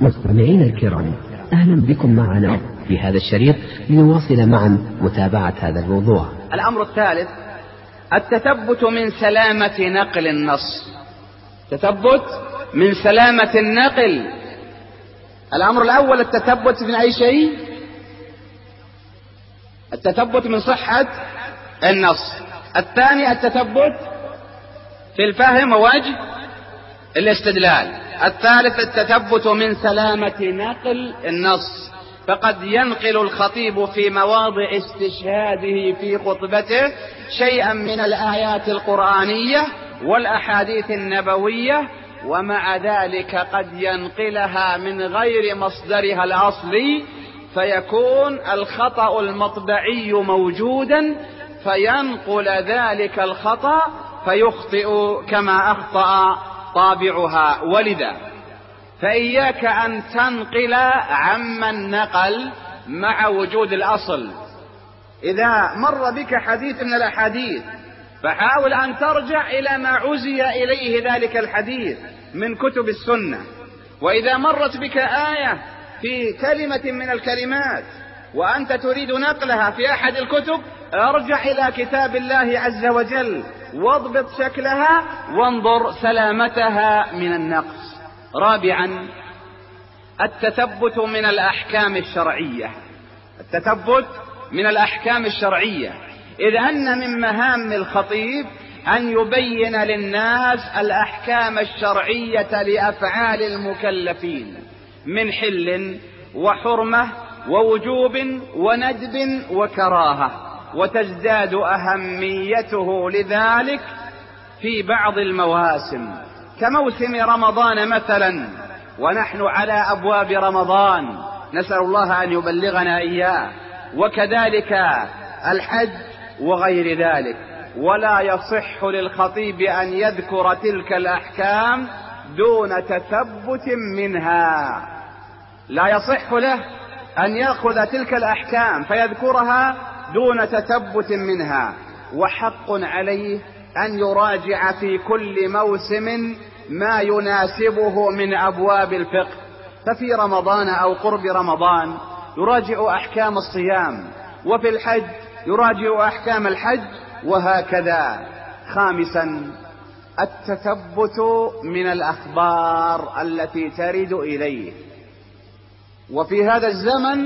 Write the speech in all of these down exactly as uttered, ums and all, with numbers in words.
مستمعينا الكرام، أهلا بكم معنا في هذا الشريط لنواصل معا متابعة هذا الموضوع. الأمر الثالث التثبت من سلامة نقل النص. تثبت من سلامة النقل. الأمر الأول التثبت من أي شيء؟ التثبت من صحة النص. الثاني التثبت في الفهم ووجه الاستدلال. الثالث التثبت من سلامة نقل النص، فقد ينقل الخطيب في مواضع استشهاده في خطبته شيئا من الآيات القرآنية والأحاديث النبوية، ومع ذلك قد ينقلها من غير مصدرها الأصلي، فيكون الخطأ المطبعي موجودا فينقل ذلك الخطأ فيخطئ كما أخطأ طابعها. ولذا فإياك أن تنقل عمن نقل مع وجود الأصل. إذا مر بك حديث من الأحاديث فحاول أن ترجع إلى ما عزي إليه ذلك الحديث من كتب السنة. وإذا مرت بك آية في كلمة من الكلمات وأنت تريد نقلها في أحد الكتب، ارجع إلى كتاب الله عز وجل واضبط شكلها وانظر سلامتها من النقص. رابعا التثبت من الأحكام الشرعية. التثبت من الأحكام الشرعية، إذ أن من مهام الخطيب أن يبين للناس الأحكام الشرعية لأفعال المكلفين من حل وحرمة ووجوب وندب وكراهة، وتزداد أهميته لذلك في بعض المواسم كموسم رمضان مثلا، ونحن على أبواب رمضان نسأل الله أن يبلغنا إياه، وكذلك الحج وغير ذلك. ولا يصح للخطيب أن يذكر تلك الأحكام دون تثبت منها. لا يصح له أن يأخذ تلك الأحكام فيذكرها دون تثبت منها، وحق عليه أن يراجع في كل موسم ما يناسبه من أبواب الفقه. ففي رمضان أو قرب رمضان يراجع أحكام الصيام، وفي الحج يراجع أحكام الحج، وهكذا. خامسا التثبت من الأخبار التي ترد إليه. وفي هذا الزمن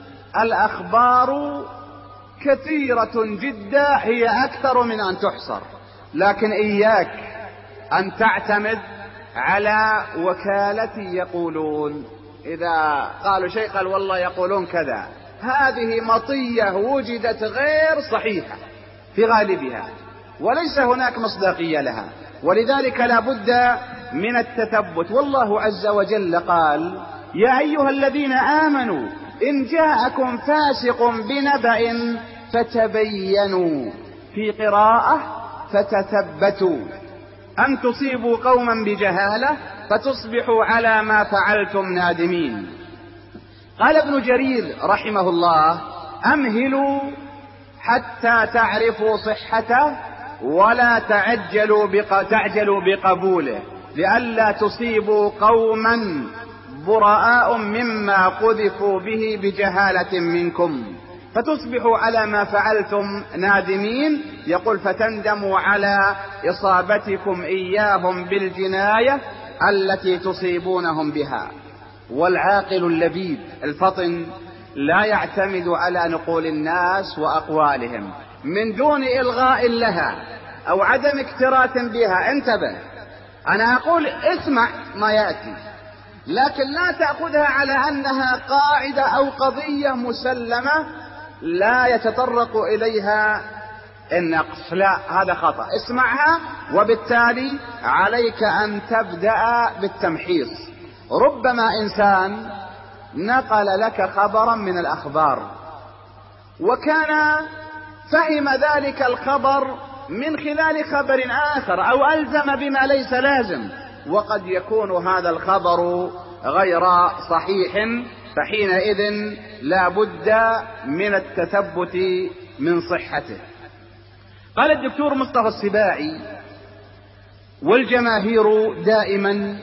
الأخبار كثيرة جدا، هي أكثر من أن تحصر، لكن إياك أن تعتمد على وكالة يقولون. إذا قالوا شيء قال والله يقولون كذا، هذه مطية وجدت غير صحيحة في غالبها وليس هناك مصداقية لها، ولذلك لا بد من التثبت. والله عز وجل قال: يا أيها الذين آمنوا إن جاءكم فاسق بنبأ فتبينوا، في قراءة فتثبتوا أن تصيبوا قوما بجهالة فتصبحوا على ما فعلتم نادمين. قال ابن جرير رحمه الله: أمهلوا حتى تعرفوا صحته ولا تعجلوا بق... تعجلوا بقبوله لئلا تصيبوا قوما براء مما قذفوا به بجهالة منكم فتصبحوا على ما فعلتم نادمين. يقول: فتندموا على إصابتكم إياهم بالجناية التي تصيبونهم بها. والعاقل اللبيب الفطن لا يعتمد على نقول الناس وأقوالهم من دون إلغاء لها أو عدم اكتراث بها. انتبه، أنا أقول اسمع ما يأتي، لكن لا تأخذها على أنها قاعدة أو قضية مسلمة لا يتطرق إليها النقص. لا، هذا خطأ. اسمعها، وبالتالي عليك أن تبدأ بالتمحيص. ربما إنسان نقل لك خبرا من الأخبار وكان فهم ذلك الخبر من خلال خبر آخر أو ألزم بما ليس لازم، وقد يكون هذا الخبر غير صحيح، فحينئذ لا بد من التثبت من صحته. قال الدكتور مصطفى السباعي: والجماهير دائما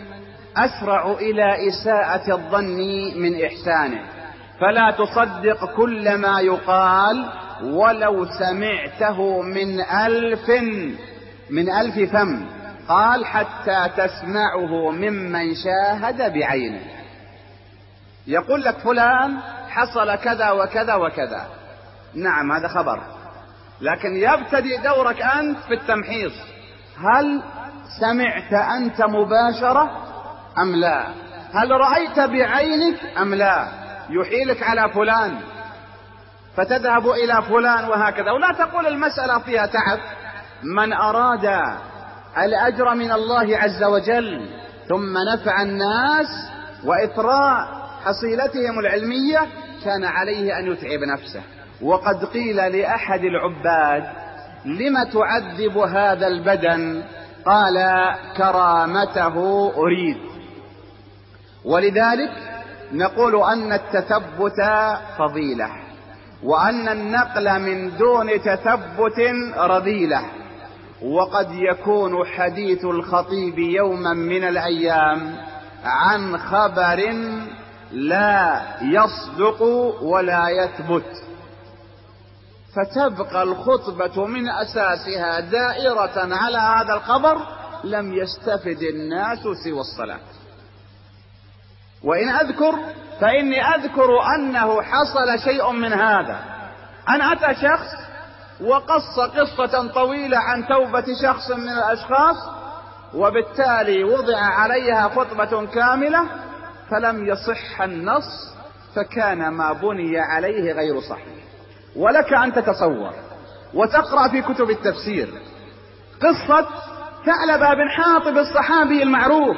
أسرع إلى إساءة الظن من إحسانه، فلا تصدق كل ما يقال ولو سمعته من ألف من ألف فم. قال حتى تسمعه ممن شاهد بعينه. يقول لك فلان حصل كذا وكذا وكذا، نعم هذا خبر، لكن يبتدي دورك أنت في التمحيص. هل سمعت أنت مباشرة أم لا؟ هل رأيت بعينك أم لا؟ يحيلك على فلان فتذهب إلى فلان وهكذا. ولا تقول المسألة فيها تعب. من أراد الأجر من الله عز وجل ثم نفع الناس وإثراء حصيلتهم العلمية كان عليه أن يتعب نفسه. وقد قيل لأحد العباد: لم تعذب هذا البدن؟ قال: كرامته أريد. ولذلك نقول أن التثبت فضيلة، وأن النقل من دون تثبت رذيلة. وقد يكون حديث الخطيب يوما من الأيام عن خبر لا يصدق ولا يثبت، فتبقى الخطبة من أساسها دائرة على هذا الخبر، لم يستفد الناس سوى الصلاة. وإن أذكر فإني أذكر أنه حصل شيء من هذا، أن أتى شخص وقص قصة طويلة عن توبة شخص من الأشخاص، وبالتالي وضع عليها خطبة كاملة فلم يصح النص، فكان ما بني عليه غير صحيح. ولك أن تتصور وتقرأ في كتب التفسير قصة ثعلبة بن حاطب الصحابي المعروف.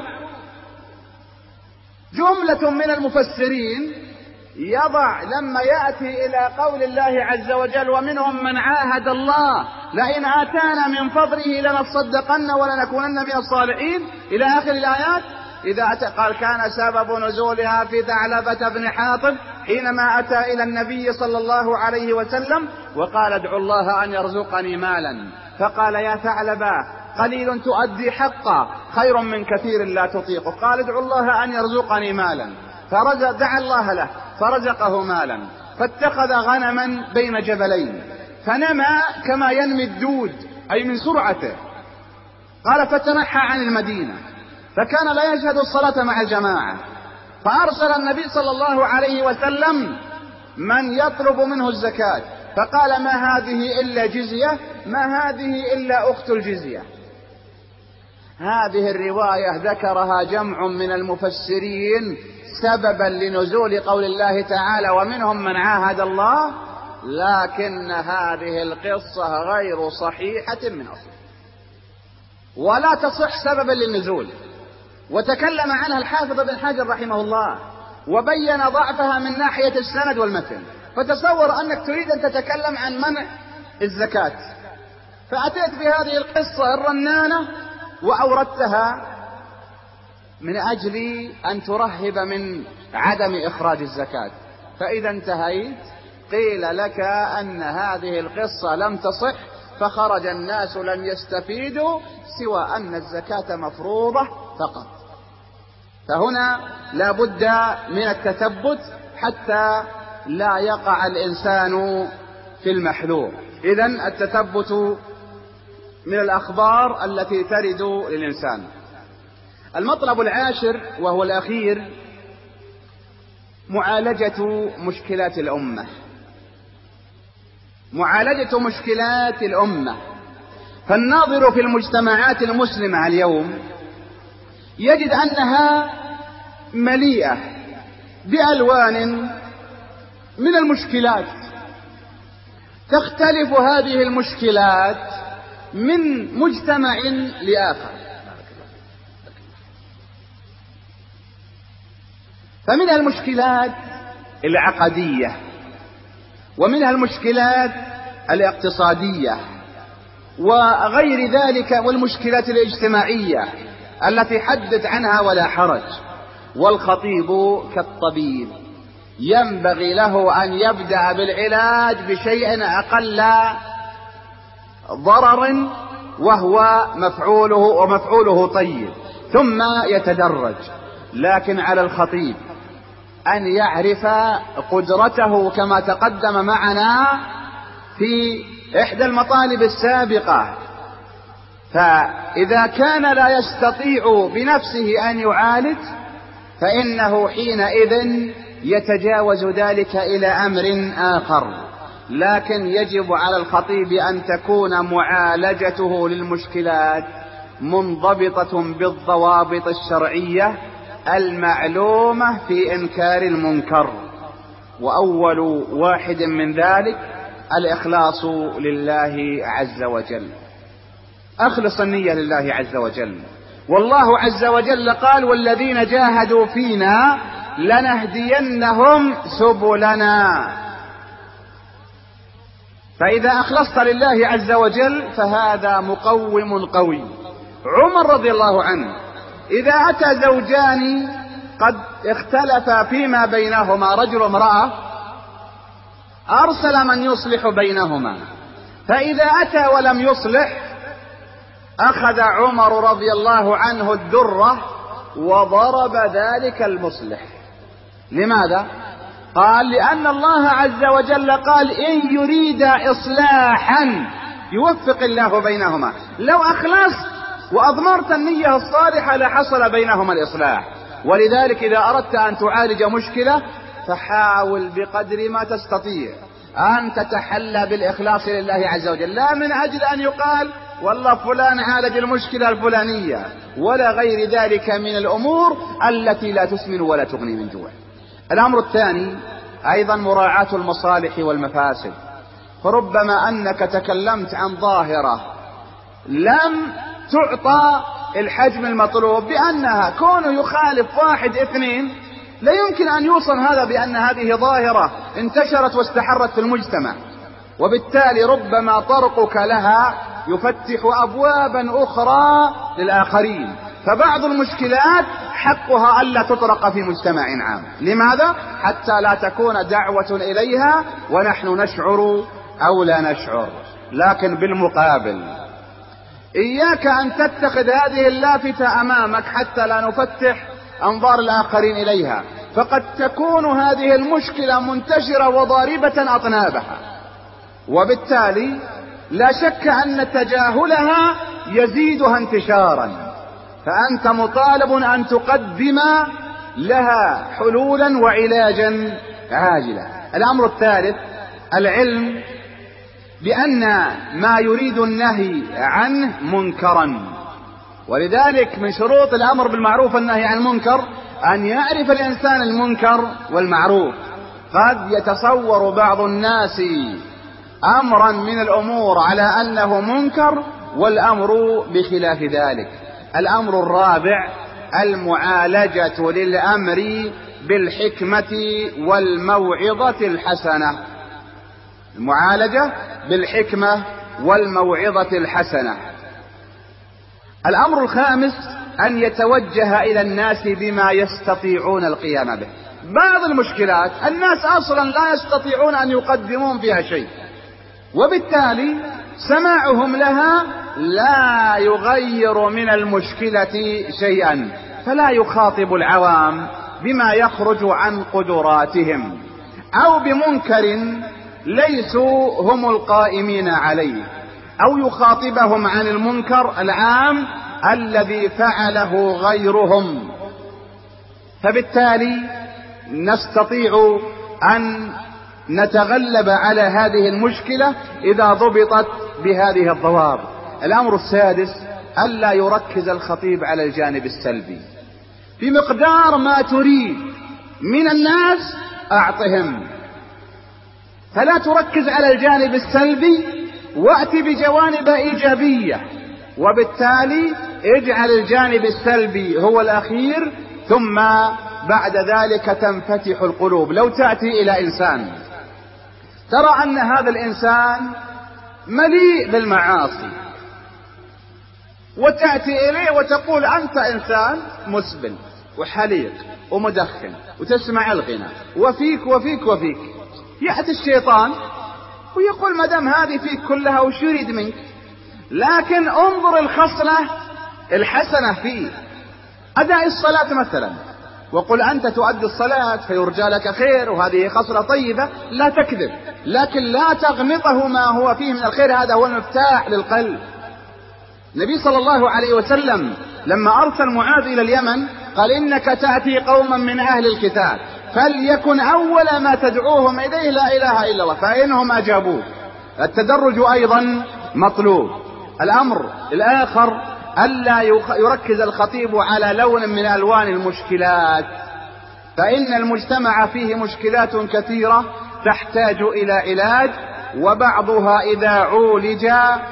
جملة من المفسرين يضع لما يأتي إلى قول الله عز وجل: ومنهم من عاهد الله لئن آتانا من فضله لنصدقن ولنكونن من الصالحين إلى آخر الآيات. إذا أتى قال: كان سبب نزولها في ثعلبة بن حاطب حينما أتى إلى النبي صلى الله عليه وسلم وقال: ادعو الله أن يرزقني مالا. فقال: يا ثعلبة قليل تؤدي حقا خير من كثير لا تطيقه. قال: ادعو الله أن يرزقني مالا. فرزق دعا الله له فرزقه مالا، فاتخذ غنما بين جبلين فنمى كما ينمي الدود أي من سرعته. قال: فتنحى عن المدينة فكان لا يشهد الصلاة مع الجماعة، فأرسل النبي صلى الله عليه وسلم من يطلب منه الزكاة، فقال: ما هذه إلا جزية، ما هذه إلا أخت الجزية. هذه الرواية ذكرها جمع من المفسرين سببا لنزول قول الله تعالى: ومنهم من عاهد الله، لكن هذه القصة غير صحيحة من أصل ولا تصح سببا للنزول. وتكلم عنها الحافظ بن حجر رحمه الله وبين ضعفها من ناحية السند والمتن. فتصور أنك تريد أن تتكلم عن منع الزكاة، فأتيت بهذه القصة الرنانة وأوردتها من أجل أن ترهب من عدم إخراج الزكاة، فإذا انتهيت قيل لك أن هذه القصة لم تصح، فخرج الناس لم يستفيدوا سوى أن الزكاة مفروضة فقط. فهنا لا بد من التثبت حتى لا يقع الإنسان في المحذور. إذن التثبت من الأخبار التي ترد للإنسان. المطلب العاشر وهو الأخير معالجة مشكلات الأمة. معالجة مشكلات الأمة. فالناظر في المجتمعات المسلمة اليوم يجد أنها مليئة بألوان من المشكلات، تختلف هذه المشكلات من مجتمع لآخر. فمنها المشكلات العقدية، ومنها المشكلات الاقتصادية، وغير ذلك، والمشكلات الاجتماعية التي حدث عنها ولا حرج. والخطيب كالطبيب ينبغي له أن يبدأ بالعلاج بشيء أقل ضرر وهو مفعوله ومفعوله طيب، ثم يتدرج. لكن على الخطيب أن يعرف قدرته كما تقدم معنا في إحدى المطالب السابقة. فإذا كان لا يستطيع بنفسه أن يعالج فإنه حينئذ يتجاوز ذلك إلى أمر آخر، لكن يجب على الخطيب أن تكون معالجته للمشكلات منضبطة بالضوابط الشرعية المعلومة في إنكار المنكر، وأول واحد من ذلك الإخلاص لله عز وجل. أخلص النية لله عز وجل، والله عز وجل قال والذين جاهدوا فينا لنهدينهم سبلنا. فإذا أخلصت لله عز وجل فهذا مقوم قوي. عمر رضي الله عنه إذا أتى زوجان قد اختلفا فيما بينهما رجل وامرأة أرسل من يصلح بينهما، فإذا أتى ولم يصلح أخذ عمر رضي الله عنه الدرة وضرب ذلك المصلح. لماذا؟ قال لأن الله عز وجل قال إن يريد إصلاحا يوفق الله بينهما. لو أخلصت وأضمرت النية الصالحة لحصل بينهما الإصلاح. ولذلك إذا أردت أن تعالج مشكلة فحاول بقدر ما تستطيع أن تتحلى بالإخلاص لله عز وجل، لا من أجل أن يقال والله فلان عالج المشكلة الفلانية، ولا غير ذلك من الأمور التي لا تسمن ولا تغني من جوع. الأمر الثاني أيضا مراعاة المصالح والمفاسد. فربما أنك تكلمت عن ظاهرة لم تعطى الحجم المطلوب بأنها كونه يخالف واحد اثنين لا يمكن أن يوصل هذا بأن هذه ظاهرة انتشرت واستحرت في المجتمع، وبالتالي ربما طرقك لها يفتح أبوابا أخرى للآخرين. فبعض المشكلات حقها ألا تطرق في مجتمع عام. لماذا؟ حتى لا تكون دعوة إليها ونحن نشعر أو لا نشعر. لكن بالمقابل إياك أن تتخذ هذه اللافتة أمامك حتى لا نفتح أنظار الآخرين إليها، فقد تكون هذه المشكلة منتشرة وضاربة أطنابها، وبالتالي لا شك أن تجاهلها يزيدها انتشارا. فأنت مطالب أن تقدم لها حلولا وعلاجا عاجلا. الأمر الثالث العلم بأن ما يريد النهي عنه منكرا، ولذلك من شروط الأمر بالمعروف والنهي عن المنكر أن يعرف الإنسان المنكر والمعروف. قد يتصور بعض الناس أمرا من الأمور على أنه منكر والأمر بخلاف ذلك. الأمر الرابع المعالجة للأمر بالحكمة والموعظة الحسنة. المعالجة بالحكمة والموعظة الحسنة. الأمر الخامس أن يتوجه إلى الناس بما يستطيعون القيام به. بعض المشكلات الناس أصلا لا يستطيعون أن يقدمون فيها شيء، وبالتالي سماعهم لها لا يغير من المشكلة شيئا، فلا يخاطب العوام بما يخرج عن قدراتهم أو بمنكر ليسوا هم القائمين عليه، أو يخاطبهم عن المنكر العام الذي فعله غيرهم. فبالتالي نستطيع أن نتغلب على هذه المشكلة إذا ضبطت بهذه الضوابط. الأمر السادس ألا يركز الخطيب على الجانب السلبي. في مقدار ما تريد من الناس أعطهم، فلا تركز على الجانب السلبي وأتي بجوانب إيجابية، وبالتالي اجعل الجانب السلبي هو الأخير، ثم بعد ذلك تنفتح القلوب. لو تأتي إلى إنسان ترى أن هذا الإنسان مليء بالمعاصي، وتأتي إليه وتقول أنت إنسان مسبل وحليق ومدخن وتسمع الغنى وفيك وفيك وفيك، يأتي الشيطان ويقول ما دام هذه فيك كلها وش يريد منك؟ لكن انظر الخصلة الحسنة فيه. أداء الصلاة مثلا، وقل أنت تؤدي الصلاة فيرجى لك خير، وهذه خصلة طيبة، لا تكذب، لكن لا تغمطه ما هو فيه من الخير، هذا هو المفتاح للقلب. النبي صلى الله عليه وسلم لما أرسل معاذ إلى اليمن قال إنك تأتي قوما من أهل الكتاب فليكن أول ما تدعوهم إليه لا إله إلا الله، فإنهم أجابوه. التدرج أيضا مطلوب. الأمر الآخر ألا يركز الخطيب على لون من ألوان المشكلات، فإن المجتمع فيه مشكلات كثيرة تحتاج إلى علاج، وبعضها إذا عولج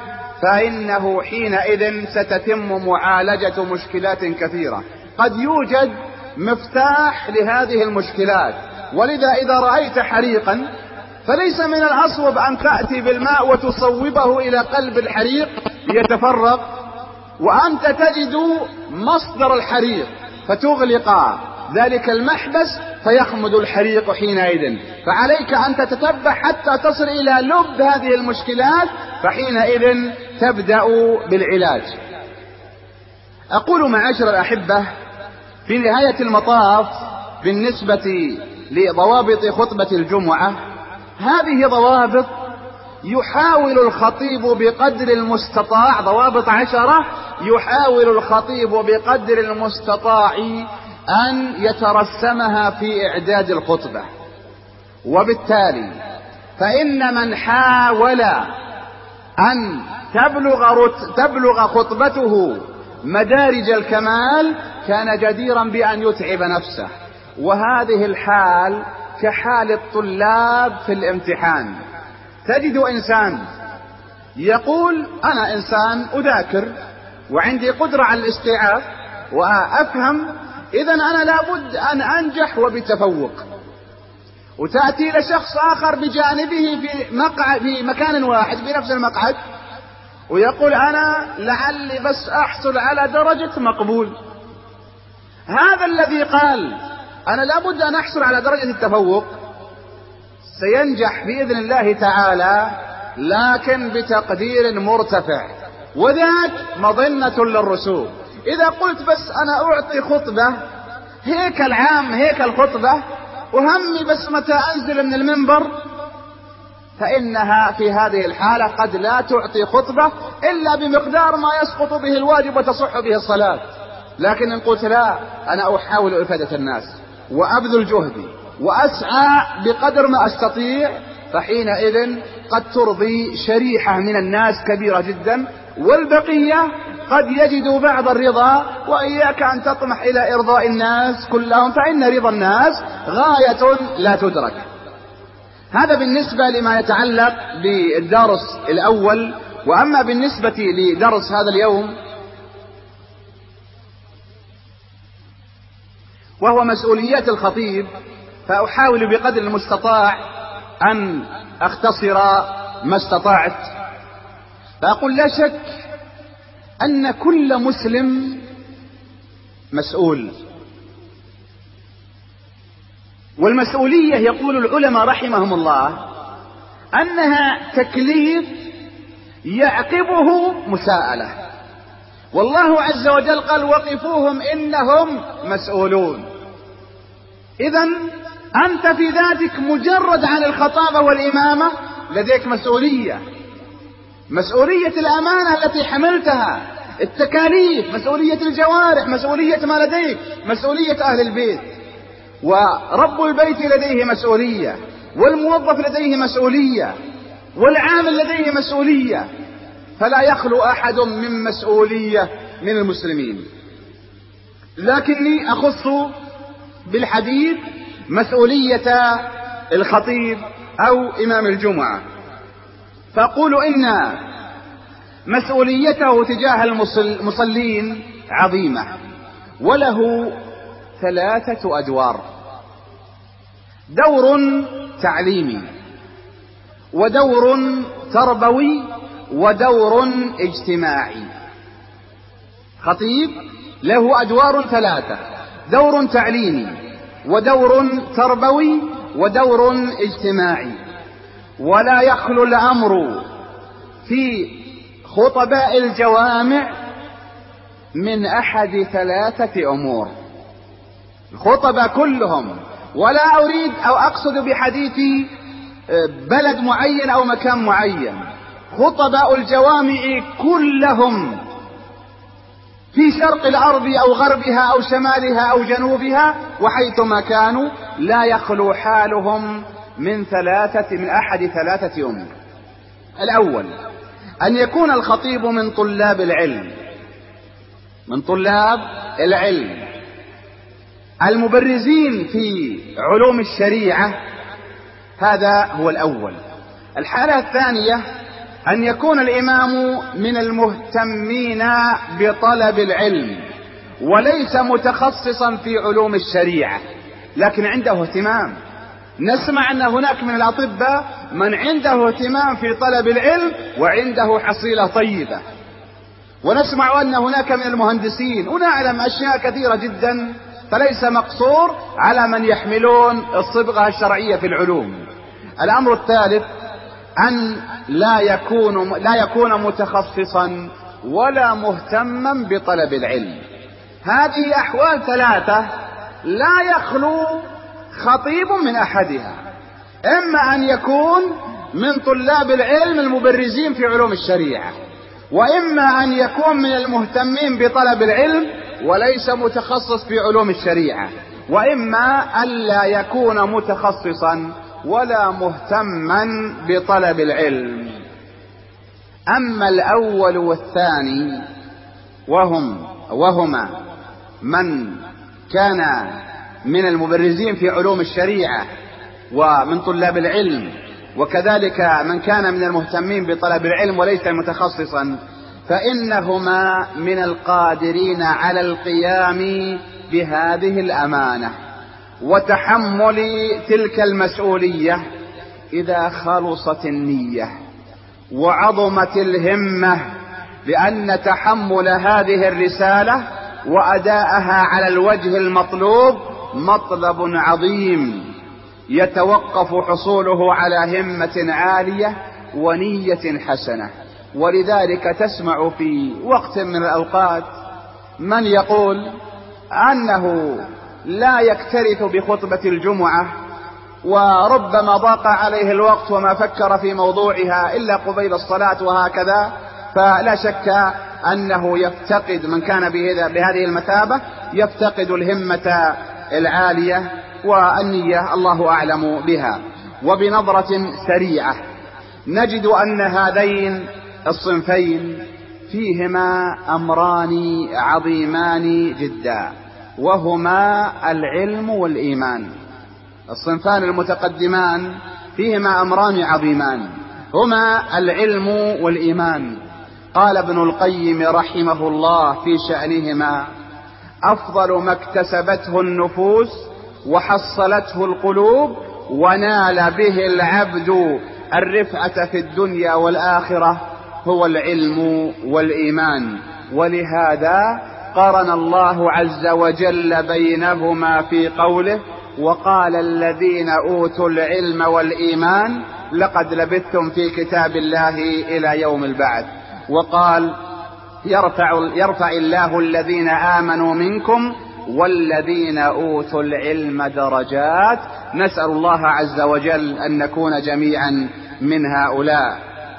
فإنه حينئذ ستتم معالجة مشكلات كثيرة. قد يوجد مفتاح لهذه المشكلات، ولذا إذا رأيت حريقا فليس من الأصوب أن تأتي بالماء وتصوبه إلى قلب الحريق ليتفرغ، وأنت تجد مصدر الحريق فتغلق ذلك المحبس فيخمد الحريق حينئذ. فعليك أن تتتبع حتى تصل إلى لب هذه المشكلات، فحينئذ تبدأ بالعلاج. أقول معاشر الأحبة في نهاية المطاف بالنسبة لضوابط خطبة الجمعة، هذه ضوابط يحاول الخطيب بقدر المستطاع، ضوابط عشرة يحاول الخطيب بقدر المستطاع أن يترسمها في إعداد الخطبة. وبالتالي فإن من حاول أن تبلغ, تبلغ خطبته مدارج الكمال كان جديرا بأن يتعب نفسه، وهذه الحال كحال الطلاب في الامتحان. تجد إنسان يقول أنا إنسان أذاكر وعندي قدرة على الاستيعاب وأفهم، إذن أنا لابد أن أنجح وبتفوق. وتأتي لشخص آخر بجانبه في, مقعد في مكان واحد بنفس المقعد ويقول أنا لعلي بس أحصل على درجة مقبول. هذا الذي قال أنا لابد أن أحصل على درجة التفوق سينجح بإذن الله تعالى، لكن بتقدير مرتفع، وذاك مظنة للرسوب. إذا قلت بس أنا أعطي خطبة هيك العام هيك الخطبة وهمي بس متى أنزل من المنبر، فإنها في هذه الحالة قد لا تعطي خطبة إلا بمقدار ما يسقط به الواجب وتصح به الصلاة. لكن إن قلت لا أنا أحاول إفادة الناس وأبذل جهدي وأسعى بقدر ما أستطيع، فحينئذ قد ترضي شريحة من الناس كبيرة جدا، والبقية قد يجدوا بعض الرضا. وإياك أن تطمح إلى إرضاء الناس كلهم، فإن رضا الناس غاية لا تدرك. هذا بالنسبة لما يتعلق بالدرس الأول. وأما بالنسبة لدرس هذا اليوم وهو مسؤوليات الخطيب، فأحاول بقدر المستطاع أن أختصر ما استطعت. فأقول لا شك أن كل مسلم مسؤول، والمسؤولية يقول العلماء رحمهم الله أنها تكليف يعقبه مساءلة، والله عز وجل قال وقفوهم إنهم مسؤولون. إذن أنت في ذاتك مجرد عن الخطابة والإمامة لديك مسؤولية، مسؤولية الأمانة التي حملتها، التكاليف، مسؤولية الجوارح، مسؤولية ما لديك، مسؤولية أهل البيت. ورب البيت لديه مسؤولية، والموظف لديه مسؤولية، والعامل لديه مسؤولية، فلا يخلو أحد من مسؤولية من المسلمين. لكني أخص بالحديث مسؤولية الخطيب أو إمام الجمعة، فأقول إن مسؤوليته تجاه المصلين عظيمة، وله ثلاثة أدوار: دور تعليمي، ودور تربوي، ودور اجتماعي. خطيب له أدوار ثلاثة: دور تعليمي، ودور تربوي، ودور اجتماعي. ولا يخلو الأمر في خطباء الجوامع من أحد ثلاثة أمور. الخطباء كلهم، ولا أريد أو أقصد بحديثي بلد معين أو مكان معين، خطباء الجوامع كلهم في شرق الأرض أو غربها أو شمالها أو جنوبها وحيثما كانوا لا يخلو حالهم من ثلاثة من أحد ثلاثة أمور. الأول أن يكون الخطيب من طلاب العلم، من طلاب العلم المبرزين في علوم الشريعة، هذا هو الأول. الحالة الثانية أن يكون الإمام من المهتمين بطلب العلم وليس متخصصا في علوم الشريعة لكن عنده اهتمام. نسمع أن هناك من الأطباء من عنده اهتمام في طلب العلم وعنده حصيلة طيبة، ونسمع أن هناك من المهندسين، ونعلم أشياء كثيرة جدا، فليس مقصور على من يحملون الصبغة الشرعية في العلوم. الأمر الثالث أن لا يكون لا يكون متخصصا ولا مهتما بطلب العلم. هذه أحوال ثلاثة لا يخلو خطيب من أحدها، إما أن يكون من طلاب العلم المبرزين في علوم الشريعة، وإما أن يكون من المهتمين بطلب العلم وليس متخصص في علوم الشريعة، وإما ألا يكون متخصصا ولا مهتما بطلب العلم. أما الأول والثاني وهم وهما من كان من المبرزين في علوم الشريعة ومن طلاب العلم، وكذلك من كان من المهتمين بطلب العلم وليس متخصصا، فإنهما من القادرين على القيام بهذه الأمانة وتحمل تلك المسؤولية إذا خلصت النية وعظمت الهمة، لأن تحمل هذه الرسالة وأداءها على الوجه المطلوب مطلب عظيم يتوقف حصوله على همة عالية ونية حسنة. ولذلك تسمع في وقت من الأوقات من يقول أنه لا يكترث بخطبة الجمعة وربما ضاق عليه الوقت وما فكر في موضوعها إلا قبيل الصلاة وهكذا، فلا شك أنه يفتقد، من كان بهذه المثابة يفتقد الهمة العالية والنية الله أعلم بها. وبنظرة سريعة نجد أن هذين الصنفين فيهما أمران عظيمان جدا، وهما العلم والإيمان. الصنفان المتقدمان فيهما أمران عظيمان، هما العلم والإيمان. قال ابن القيم رحمه الله في شأنهما: أفضل ما اكتسبته النفوس وحصلته القلوب ونال به العبد الرفعة في الدنيا والآخرة هو العلم والإيمان. ولهذا قرن الله عز وجل بينهما في قوله: وقال الذين أوتوا العلم والإيمان لقد لبثتم في كتاب الله إلى يوم البعث. وقال: يرفع, يرفع الله الذين آمنوا منكم والذين أوتوا العلم درجات. نسأل الله عز وجل أن نكون جميعا من هؤلاء.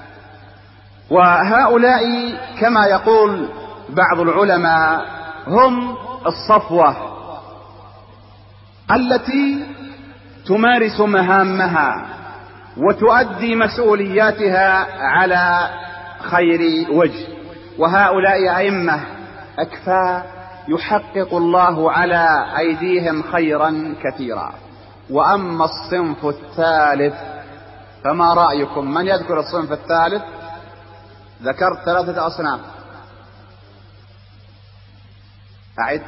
وهؤلاء كما يقول بعض العلماء هم الصفوة التي تمارس مهامها وتؤدي مسؤولياتها على خير وجه، وهؤلاء أئمة أكفاء يحقق الله على أيديهم خيرا كثيرا. وأما الصنف الثالث فما رأيكم؟ من يذكر الصنف الثالث؟ ذكرت ثلاثة أصناف، أعد.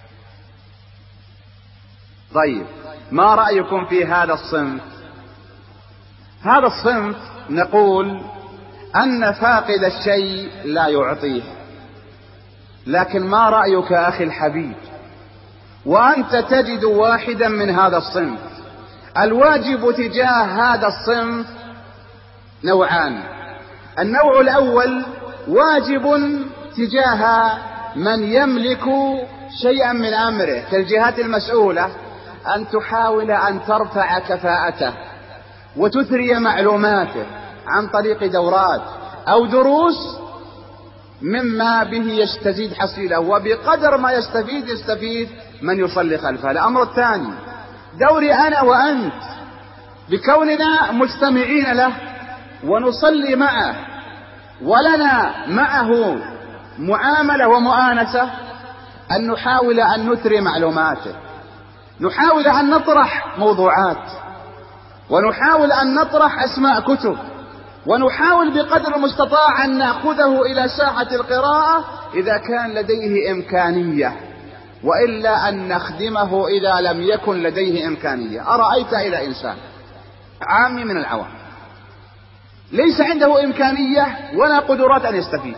طيب، ما رأيكم في هذا الصنف؟ هذا الصنف نقول أن فاقد الشيء لا يعطيه. لكن ما رأيك أخي الحبيب وأنت تجد واحدا من هذا الصنف؟ الواجب تجاه هذا الصنف نوعان. النوع الأول واجب تجاه من يملك شيئا من أمره كالجهات المسؤولة أن تحاول أن ترفع كفاءته وتثري معلوماته عن طريق دورات أو دروس مما به يستزيد حصيله، وبقدر ما يستفيد يستفيد من يصلي خلفه. الأمر الثاني دوري أنا وأنت بكوننا مستمعين له ونصلي معه ولنا معه معاملة ومؤانسة، أن نحاول أن نثري معلوماته، نحاول أن نطرح موضوعات، ونحاول أن نطرح أسماء كتب، ونحاول بقدر المستطاع أن نأخذه إلى ساحة القراءة إذا كان لديه إمكانية، وإلا أن نخدمه إذا لم يكن لديه إمكانية. أرأيت إلى إنسان عامي من العوام ليس عنده إمكانية ولا قدرات أن يستفيد،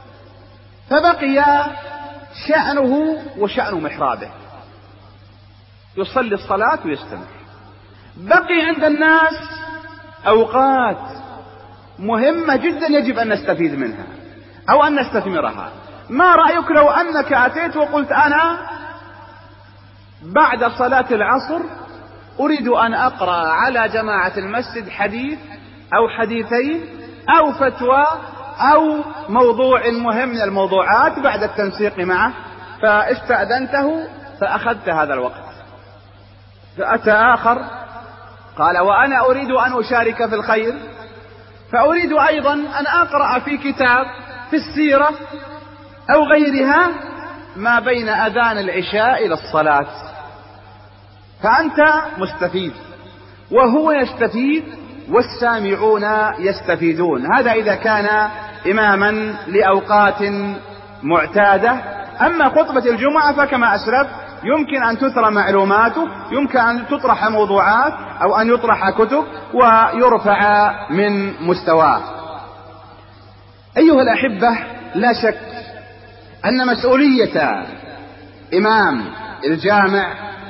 فبقي شأنه وشأن محرابه، يصلي الصلاة ويستمع. بقي عند الناس أوقات مهمة جدا يجب أن نستفيد منها أو أن نستثمرها. ما رأيك لو أنك أتيت وقلت أنا بعد صلاة العصر أريد أن أقرأ على جماعة المسجد حديث أو حديثين أو فتوى أو موضوع مهم من الموضوعات بعد التنسيق معه، فاستأذنته فأخذت هذا الوقت. فأتى آخر قال وأنا أريد أن أشارك في الخير، فأريد أيضا أن أقرأ في كتاب في السيرة أو غيرها ما بين أذان العشاء إلى الصلاة، فأنت مستفيد وهو يستفيد والسامعون يستفيدون. هذا إذا كان إماما لأوقات معتادة. أما خطبة الجمعة فكما أسلف يمكن أن تثرى معلوماته، يمكن أن تطرح موضوعات أو أن يطرح كتب ويرفع من مستواه. أيها الأحبة، لا شك أن مسؤولية إمام الجامع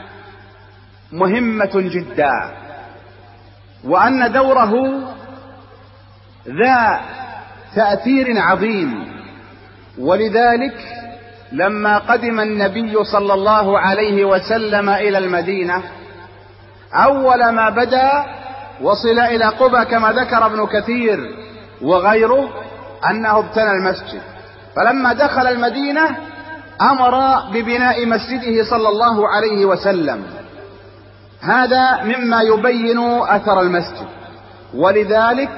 مهمة جدا، وأن دوره ذا تأثير عظيم. ولذلك لما قدم النبي صلى الله عليه وسلم إلى المدينة أول ما بدأ وصل إلى قبى كما ذكر ابن كثير وغيره أنه ابتنى المسجد، فلما دخل المدينة أمر ببناء مسجده صلى الله عليه وسلم. هذا مما يبين أثر المسجد. ولذلك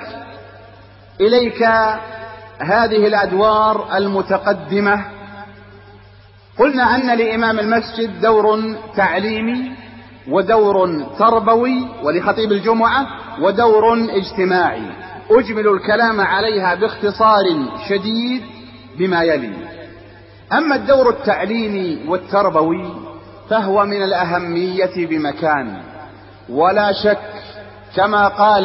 إليك هذه الأدوار المتقدمة. قلنا أن لإمام المسجد دور تعليمي ودور تربوي ولخطيب الجمعة ودور اجتماعي، أجمل الكلام عليها باختصار شديد بما يلي. أما الدور التعليمي والتربوي فهو من الأهمية بمكان، ولا شك كما قال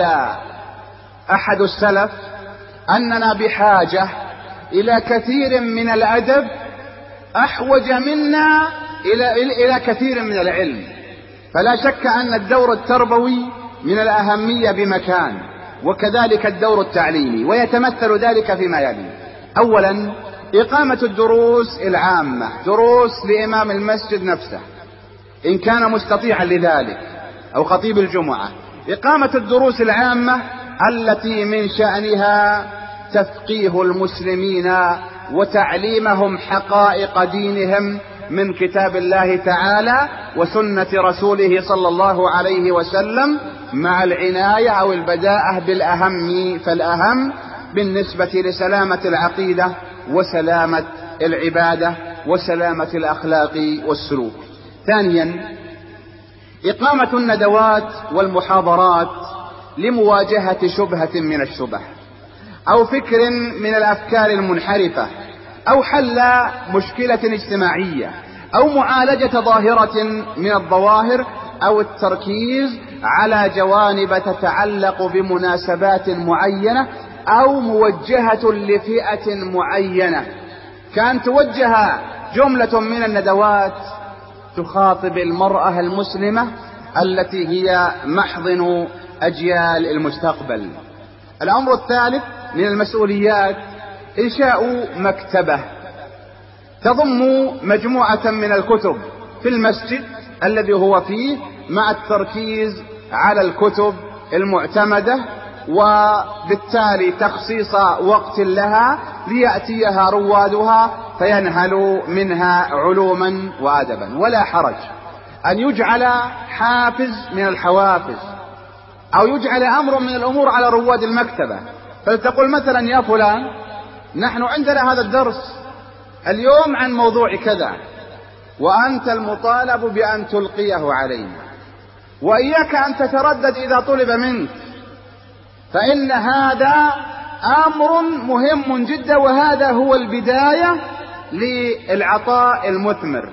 أحد السلف أننا بحاجة إلى كثير من الأدب أحوج منا إلى, إلى كثير من العلم. فلا شك أن الدور التربوي من الأهمية بمكان، وكذلك الدور التعليمي، ويتمثل ذلك فيما يلي. أولا إقامة الدروس العامة، دروس لإمام المسجد نفسه إن كان مستطيعا لذلك أو خطيب الجمعة، إقامة الدروس العامة التي من شأنها تفقيه المسلمين وتعليمهم حقائق دينهم من كتاب الله تعالى وسنة رسوله صلى الله عليه وسلم، مع العناية أو البداءة بالأهم فالأهم بالنسبة لسلامة العقيدة وسلامة العبادة وسلامة الأخلاق والسلوك. ثانيا إقامة الندوات والمحاضرات لمواجهة شبهة من الشبه أو فكر من الأفكار المنحرفة أو حل مشكلة اجتماعية أو معالجة ظاهرة من الظواهر أو التركيز على جوانب تتعلق بمناسبات معينة أو موجهة لفئة معينة. كان توجه جملة من الندوات تخاطب المرأة المسلمة التي هي محضن أجيال المستقبل. الأمر الثالث من المسؤوليات إنشاء مكتبة تضم مجموعة من الكتب في المسجد الذي هو فيه، مع التركيز على الكتب المعتمدة، وبالتالي تخصيص وقت لها ليأتيها روادها فينهلوا منها علوما وأدبا. ولا حرج أن يجعل حافز من الحوافز أو يجعل أمر من الأمور على رواد المكتبة، فلتقول مثلا: يا فلان، نحن عندنا هذا الدرس اليوم عن موضوع كذا، وأنت المطالب بأن تلقيه علينا، وإياك أن تتردد إذا طلب منك، فإن هذا أمر مهم جدا، وهذا هو البداية للعطاء المثمر.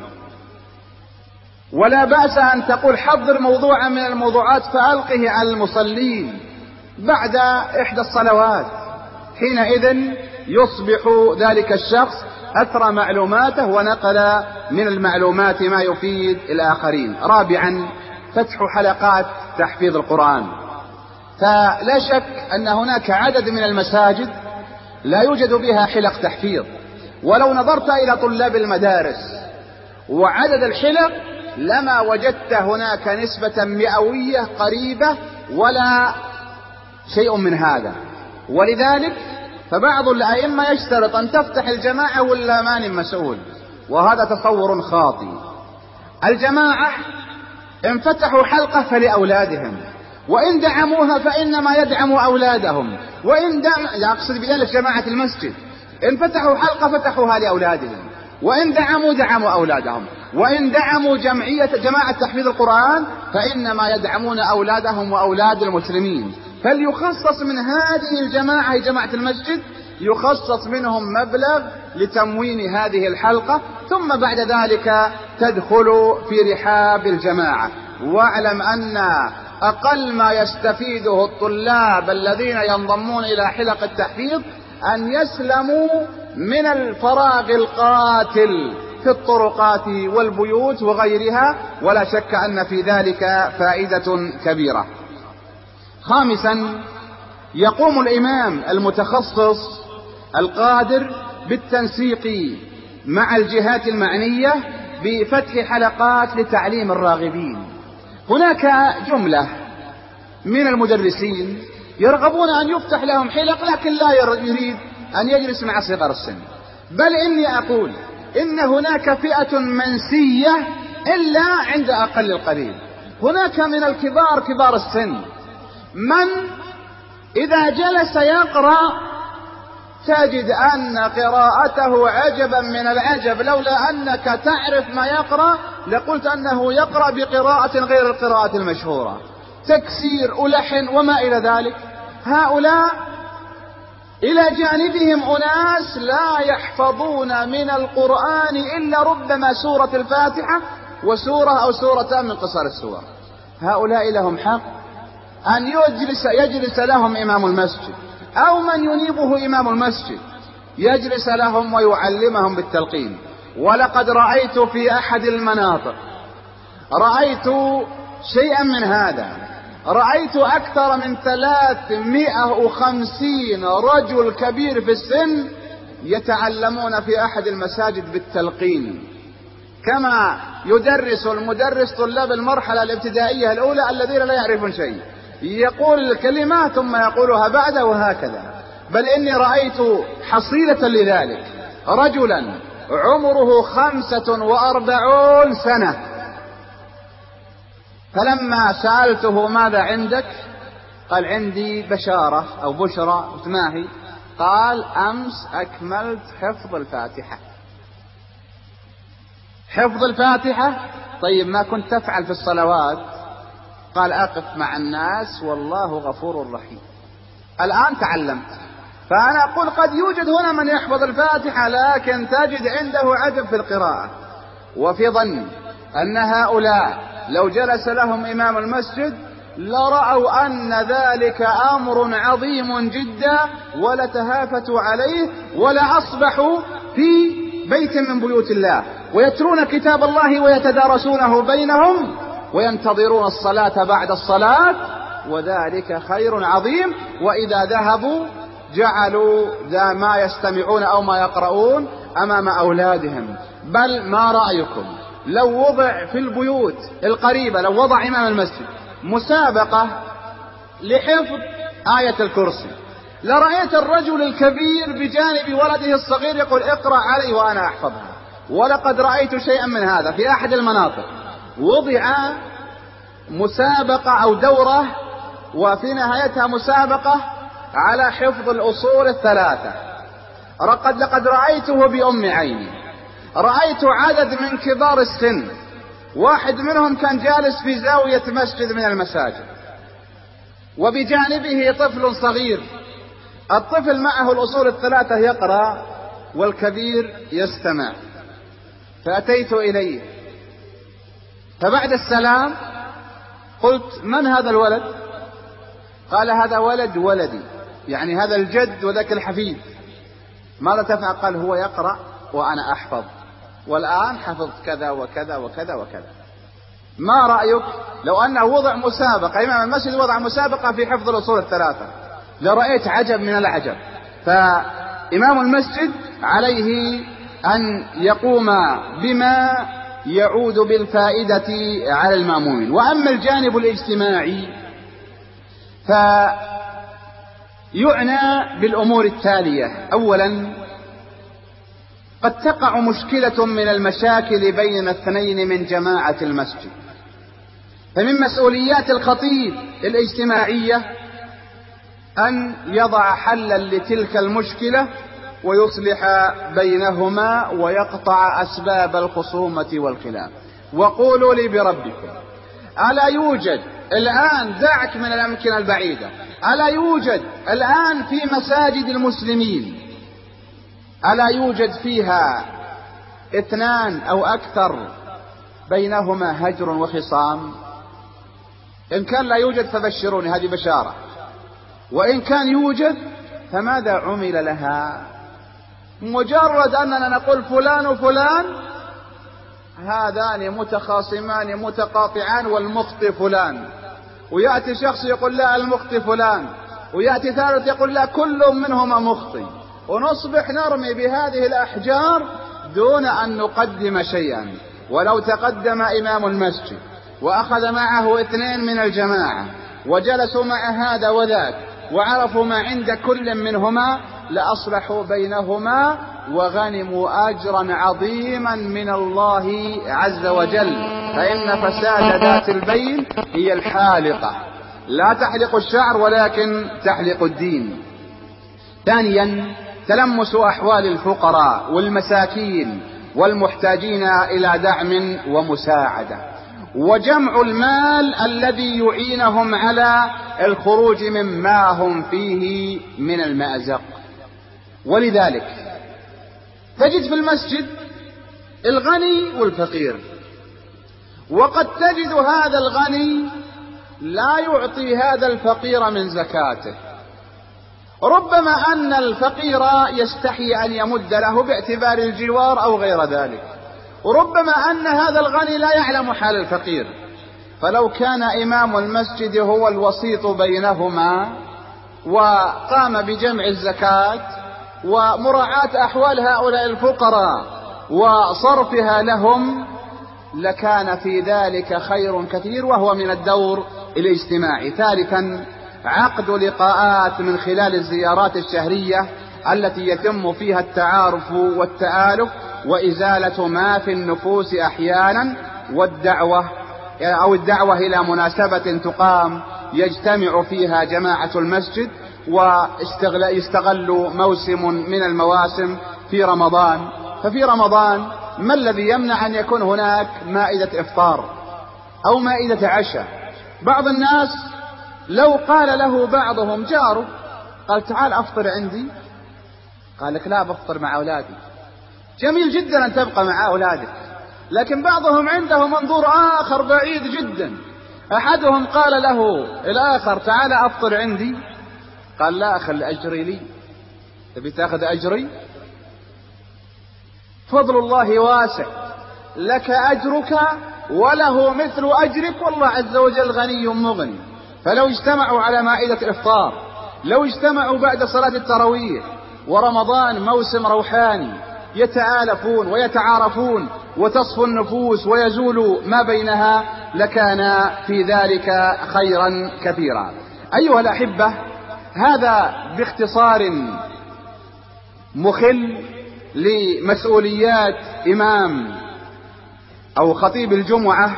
ولا بأس أن تقول: حضر موضوعا من الموضوعات فألقه على المصلين بعد إحدى الصلوات، حينئذ يصبح ذلك الشخص أثرى معلوماته ونقل من المعلومات ما يفيد الآخرين. رابعا: فتح حلقات تحفيظ القرآن. فلا شك أن هناك عدد من المساجد لا يوجد بها حلق تحفيظ، ولو نظرت إلى طلاب المدارس وعدد الحلق لما وجدت هناك نسبة مئوية قريبة ولا شيء من هذا. ولذلك فبعض الأئمة يشترط أن تفتح الجماعة ولا مان مسؤول، وهذا تصور خاطئ. الجماعة إن فتحوا حلقة فلأولادهم، وإن دعموها فإنما يدعم أولادهم، وإن دعم يقصد بذلك جماعة المسجد، إن فتحوا حلقة فتحوها لأولادهم، وإن دعموا دعموا أولادهم، وإن دعموا جمعية جماعة تحفيظ القرآن فإنما يدعمون أولادهم وأولاد المسلمين. فليخصص من هذه الجماعة جماعة المسجد يخصص منهم مبلغ لتموين هذه الحلقة، ثم بعد ذلك تدخل في رحاب الجماعة. واعلم أن أقل ما يستفيده الطلاب الذين ينضمون إلى حلق التحفيظ أن يسلموا من الفراغ القاتل في الطرقات والبيوت وغيرها، ولا شك أن في ذلك فائدة كبيرة. خامسا: يقوم الإمام المتخصص القادر بالتنسيق مع الجهات المعنية بفتح حلقات لتعليم الراغبين. هناك جملة من المدرسين يرغبون أن يفتح لهم حلق، لكن لا يريد أن يجلس مع صغار السن، بل إني أقول إن هناك فئة منسية إلا عند أقل القليل. هناك من الكبار كبار السن من إذا جلس يقرأ تجد أن قراءته عجبا من العجب، لولا أنك تعرف ما يقرأ لقلت أنه يقرأ بقراءة غير القراءة المشهورة، تكسير ألحن وما إلى ذلك. هؤلاء إلى جانبهم أناس لا يحفظون من القرآن إلا ربما سورة الفاتحة وسورة أو سورتان من قصار السور. هؤلاء لهم حق أن يجلس, يجلس لهم إمام المسجد أو من ينيبه إمام المسجد، يجلس لهم ويعلمهم بالتلقين. ولقد رأيت في أحد المناطق رأيت شيئا من هذا، رأيت أكثر من ثلاثمائة وخمسين رجل كبير في السن يتعلمون في أحد المساجد بالتلقين، كما يدرس المدرس طلاب المرحلة الابتدائية الأولى الذين لا يعرفون شيء، يقول الكلمات ثم يقولها بعد وهكذا. بل إني رأيت حصيلة لذلك رجلا عمره خمسة وأربعون سنة، فلما سألته ماذا عندك قال عندي بشارة أو بشرى. ما هي؟ قال أمس أكملت حفظ الفاتحة. حفظ الفاتحة؟ طيب ما كنت تفعل في الصلوات؟ قال أقف مع الناس والله غفور رحيم. الآن تعلمت. فأنا أقول قد يوجد هنا من يحفظ الفاتحة لكن تجد عنده عجب في القراءة. وفي ظن أن هؤلاء لو جلس لهم إمام المسجد لرأوا أن ذلك أمر عظيم جدا ولتهافتوا عليه ولا أصبحوا في بيت من بيوت الله ويتلون كتاب الله ويتدارسونه بينهم وينتظرون الصلاة بعد الصلاة، وذلك خير عظيم. وإذا ذهبوا جعلوا ذا ما يستمعون أو ما يقرؤون أمام أولادهم. بل ما رأيكم لو وضع في البيوت القريبة، لو وضع إمام المسجد مسابقة لحفظ آية الكرسي، لرأيت الرجل الكبير بجانب ولده الصغير يقول اقرأ علي وأنا أحفظها. ولقد رأيت شيئا من هذا في أحد المناطق، وضع مسابقة أو دورة وفي نهايتها مسابقة على حفظ الأصول الثلاثة. لقد لقد رأيته بأم عيني. رأيت عدد من كبار السن، واحد منهم كان جالس في زاوية مسجد من المساجد، وبجانبه طفل صغير، الطفل معه الأصول الثلاثة يقرأ والكبير يستمع. فأتيت إليه، فبعد السلام قلت من هذا الولد؟ قال هذا ولد ولدي، يعني هذا الجد وذاك الحفيد. ماذا تفعل؟ قال هو يقرأ وأنا أحفظ، والآن حفظت كذا وكذا وكذا وكذا. ما رأيك لو أنه وضع مسابقة، إمام المسجد وضع مسابقة في حفظ الأصول الثلاثة؟ لرأيت عجب من العجب. فإمام المسجد عليه أن يقوم بما يعود بالفائدة على المأمومين. وأما الجانب الاجتماعي فيعنى بالأمور التالية. أولا، قد تقع مشكلة من المشاكل بين اثنين من جماعة المسجد، فمن مسؤوليات الخطيب الاجتماعية أن يضع حلا لتلك المشكلة ويصلح بينهما ويقطع أسباب الخصومة والخلاف. وقولوا لي بربكم، ألا يوجد الآن، دعك من الأمكنة البعيدة، ألا يوجد الآن في مساجد المسلمين، ألا يوجد فيها اثنان أو أكثر بينهما هجر وخصام؟ إن كان لا يوجد فبشروني، هذه بشارة. وإن كان يوجد فماذا عمل لها؟ مجرد أننا نقول فلان وفلان هذان متخاصمان متقاطعان والمخطئ فلان، ويأتي شخص يقول لا المخطئ فلان، ويأتي ثالث يقول لا كل منهما مخطئ، ونصبح نرمي بهذه الأحجار دون أن نقدم شيئا. ولو تقدم إمام المسجد وأخذ معه اثنين من الجماعة وجلسوا مع هذا وذاك وعرفوا ما عند كل منهما لأصلحوا بينهما وغنموا أجرا عظيما من الله عز وجل. فإن فساد ذات البين هي الحالقة، لا تحلق الشعر ولكن تحلق الدين. ثانيا، تلمس أحوال الفقراء والمساكين والمحتاجين إلى دعم ومساعدة، وجمع المال الذي يعينهم على الخروج مما هم فيه من المأزق. ولذلك تجد في المسجد الغني والفقير، وقد تجد هذا الغني لا يعطي هذا الفقير من زكاته. ربما أن الفقير يستحي أن يمد له باعتبار الجوار أو غير ذلك، وربما أن هذا الغني لا يعلم حال الفقير. فلو كان إمام المسجد هو الوسيط بينهما وقام بجمع الزكاة ومراعاة أحوال هؤلاء الفقراء وصرفها لهم لكان في ذلك خير كثير، وهو من الدور الاجتماعي. ثالثا، عقد لقاءات من خلال الزيارات الشهرية التي يتم فيها التعارف والتآلف وإزالة ما في النفوس أحيانا، والدعوة أو الدعوة إلى مناسبة تقام يجتمع فيها جماعة المسجد ويستغل موسم من المواسم في رمضان. ففي رمضان ما الذي يمنع أن يكون هناك مائدة إفطار أو مائدة عشاء؟ بعض الناس لو قال له بعضهم جاره قال تعال أفطر عندي، قال لك لا بفطر مع أولادي. جميل جدا أن تبقى مع أولادك، لكن بعضهم عنده منظور آخر بعيد جدا. أحدهم قال له الآخر تعال أفطر عندي، قال لا أخل أجري لي، تبي تأخذ أجري؟ فضل الله واسع، لك أجرك وله مثل أجرك، والله عز وجل غني مغني. فلو اجتمعوا على مائدة إفطار، لو اجتمعوا بعد صلاة التراويح، ورمضان موسم روحاني يتآلفون ويتعارفون وتصفو النفوس ويزول ما بينها لكان في ذلك خيرا كثيرا. أيها الأحبة، هذا باختصار مخل لمسؤوليات إمام أو خطيب الجمعة.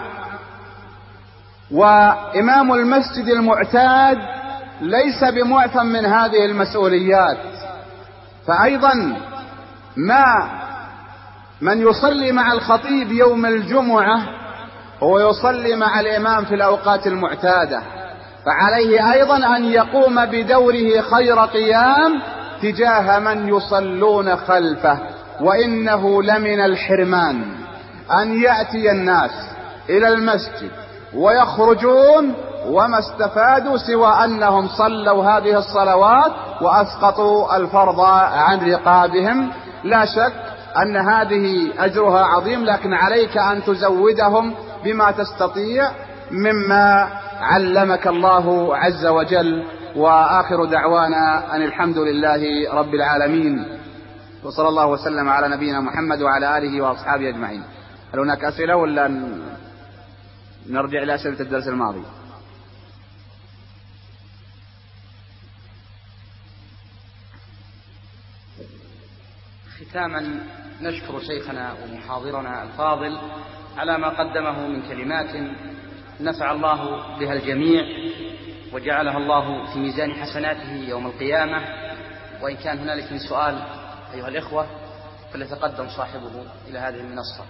وإمام المسجد المعتاد ليس بمعفى من هذه المسؤوليات، فأيضا ما من يصلي مع الخطيب يوم الجمعة هو يصلي مع الإمام في الأوقات المعتادة، فعليه أيضا أن يقوم بدوره خير قيام تجاه من يصلون خلفه. وإنه لمن الحرمان أن يأتي الناس إلى المسجد ويخرجون وما استفادوا سوى أنهم صلوا هذه الصلوات وأسقطوا الفرض عن رقابهم. لا شك أن هذه أجرها عظيم، لكن عليك أن تزودهم بما تستطيع مما علمك الله عز وجل. وآخر دعوانا أن الحمد لله رب العالمين، وصلى الله وسلم على نبينا محمد وعلى آله وأصحابه أجمعين. هل هناك أسئلة ولا نرجع إلى أسئلة الدرس الماضي؟ ختاما نشكر شيخنا ومحاضرنا الفاضل على ما قدمه من كلمات نفع الله بها الجميع وجعلها الله في ميزان حسناته يوم القيامة. وإن كان هنالك من سؤال أيها الإخوة فليتقدم صاحبه إلى هذه المنصة.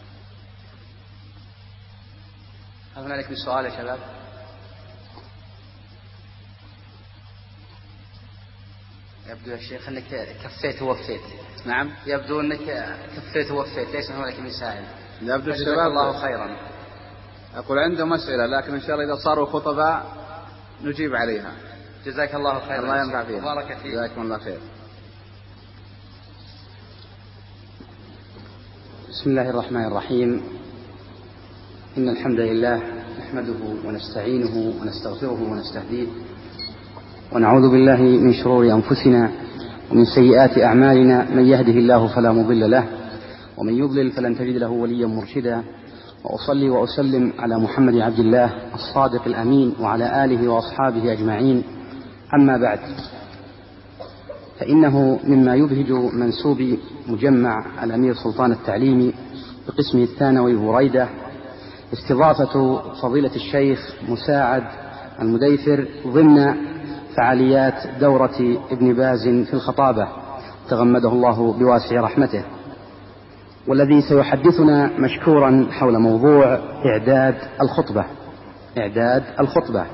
هل هنالك من سؤال يا شباب؟ يبدو يا شيخ أنك كفيت ووفيت. نعم، يبدو أنك كفيت ووفيت، ليس هنالك من سائل. يبدو الشباب الله خيرا. أقول عندهم أسئلة، لكن إن شاء الله إذا صاروا خطباء نجيب عليها. جزاك الله خيرا. الله ينفع فيك. بارك فيك. جزاكم الله خير. بسم الله الرحمن الرحيم. إن الحمد لله نحمده ونستعينه ونستغفره ونستهديه، ونعوذ بالله من شرور أنفسنا ومن سيئات أعمالنا. من يهده الله فلا مضل له، ومن يضلل فلن تجد له وليا مرشدا. وأصلي وأسلم على محمد عبد الله الصادق الأمين وعلى آله وأصحابه أجمعين. أما بعد، فإنه مما يبهج منسوب مجمع الأمير سلطان التعليمي بقسمه الثانوي بريدة استضافة فضيلة الشيخ مساعد المديثر ضمن فعاليات دورة ابن باز في الخطابة تغمده الله بواسع رحمته، والذي سيحدثنا مشكورا حول موضوع إعداد الخطبة. إعداد الخطبة.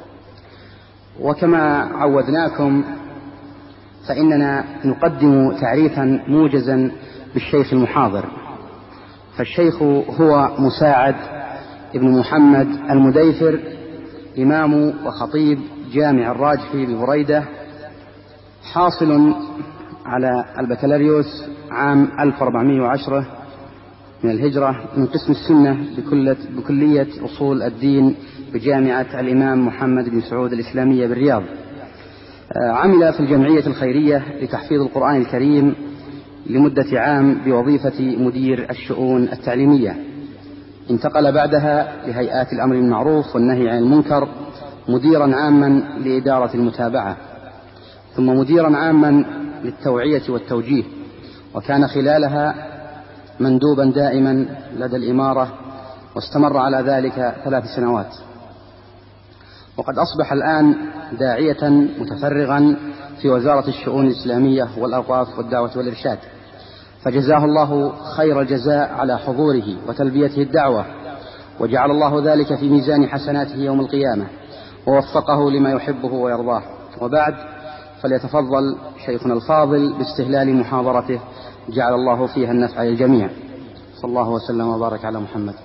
وكما عودناكم فإننا نقدم تعريفا موجزا بالشيخ المحاضر. فالشيخ هو مساعد ابن محمد المديثر، إمام وخطيب جامع الراجحي ببريدة، حاصل على البكالوريوس عام ألف وأربعمائة وعشرة من الهجرة من قسم السنة بكلية أصول الدين بجامعة الإمام محمد بن سعود الإسلامية بالرياض. عمل في الجمعية الخيرية لتحفيظ القرآن الكريم لمدة عام بوظيفة مدير الشؤون التعليمية. انتقل بعدها لهيئات الأمر بالمعروف والنهي عن المنكر مديرا عاما لإدارة المتابعة، ثم مديرا عاما للتوعية والتوجيه، وكان خلالها مندوبا دائما لدى الإمارة، واستمر على ذلك ثلاث سنوات. وقد أصبح الآن داعية متفرغا في وزارة الشؤون الإسلامية والأوقاف والدعوة والإرشاد، فجزاه الله خير الجزاء على حضوره وتلبيته الدعوة، وجعل الله ذلك في ميزان حسناته يوم القيامة، ووفقه لما يحبه ويرضاه. وبعد، فليتفضل شيخنا الفاضل باستهلال محاضرته جعل الله فيها النفع للجميع. صلى الله وسلم وبارك على محمد.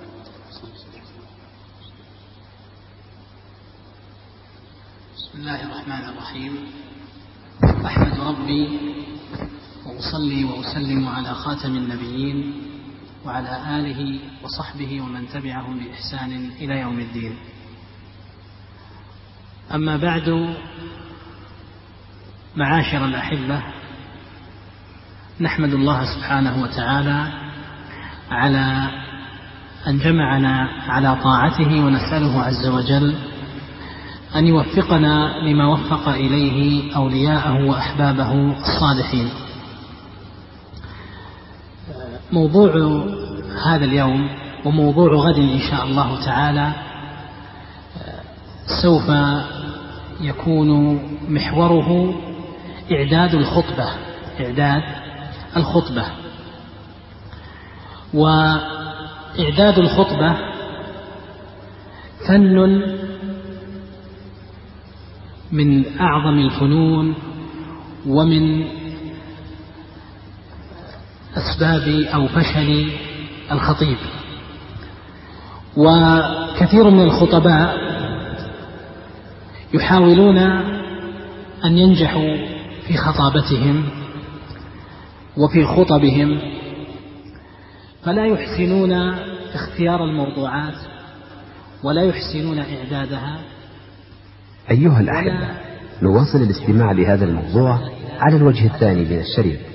بسم الله الرحمن الرحيم. أحمد ربي وأصلي وأسلم على خاتم النبيين وعلى آله وصحبه ومن تبعهم بإحسان إلى يوم الدين. أما بعد، معاشر الأحبة، نحمد الله سبحانه وتعالى على أن جمعنا على طاعته، ونسأله عز وجل أن يوفقنا لما وفق إليه أولياءه وأحبابه الصالحين. موضوع هذا اليوم وموضوع غد إن شاء الله تعالى سوف يكون محوره إعداد الخطبة إعداد الخطبة وإعداد الخطبة فن من أعظم الفنون ومن أسباب أو فشل الخطيب. وكثير من الخطباء يحاولون أن ينجحوا في خطابتهم وفي خطبهم، فلا يحسنون اختيار الموضوعات ولا يحسنون إعدادها. أيها الأحبة، نواصل الاستماع لهذا الموضوع على الوجه الثاني من الشريط.